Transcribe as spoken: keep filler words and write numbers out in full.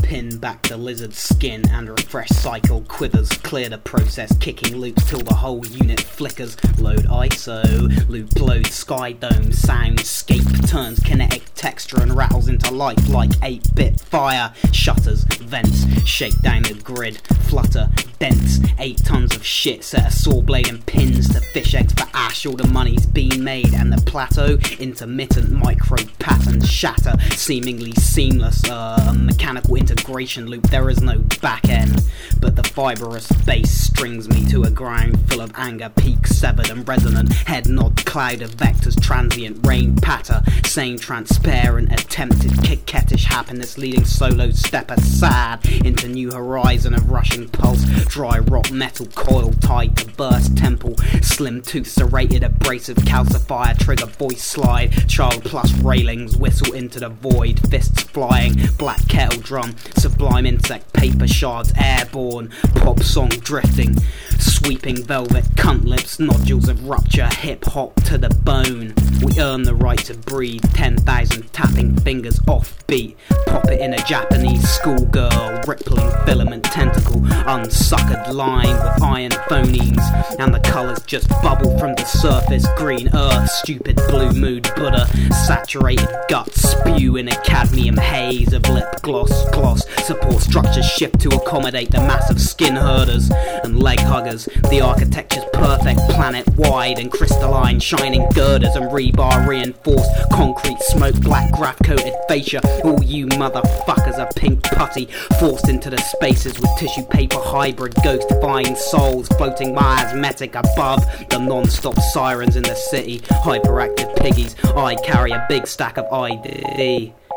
pin back the lizard skin and refresh cycle quivers. Clear the process, kicking loops till the whole unit flickers. Load I S O, loop load sky dome, soundscape turns kinetic texture and rattles into life like eight bit fire. Shutters, vents, shake down the grid, flutter, dents, eight tons of shit, set a saw blade and pins to fish eggs for ash. All the money's been made and the plateau, intermittent micro patterns shatter, seemingly seamless, uh, mechanical integration loop. There is no back end, but the fibrous base strings me to a ground full of anger, peak severed and resonant, head nod, cloud of vectors, transient rain patter, same transparent, attempted coquettish happiness, leading solo stepper sad into new horizon of rushing pulse, dry rot metal coil tied to burst temple, slim tooth serrated abrasive calcifier, trigger voice slide, child plus railings, whistle into the void, fists flying, black kettle drum, sublime insect, paper shards airborne, pop song drifting, sweeping velvet cunt lips, nodules of rupture, hip hop to the bone. We earn the right to breathe, ten thousand tapping fingers off beat, pop it in a Japanese schoolgirl, rippling filament tentacle, unsuckered line with iron phonemes, and the colours just bubble from the surface, green earth, stupid blue mood Buddha, saturated guts spew in a cadmium haze of lip gloss, gloss, support structures shift to accommodate the massive skin herders and leg huggers, the architecture's perfect planet wide and crystalline, shining girders and rebar reinforced concrete smoke, black graph coated fascia, all you motherfuckers are pink putty, forced into the spaces with tissue paper hybrid ghost-defying souls floating miasmatic above the non-stop sirens in the city, hyperactive piggies. I carry a big stack of I D.